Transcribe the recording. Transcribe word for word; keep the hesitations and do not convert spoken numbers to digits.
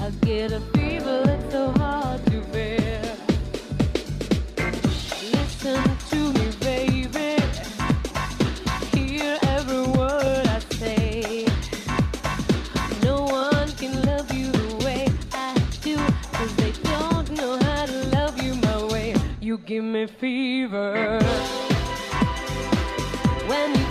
I get a fever that's so hard to bear. Listen to me, baby. Hear every word I say. No one can love you the way I do, 'cause they don't know how to love you my way. You give me fever when you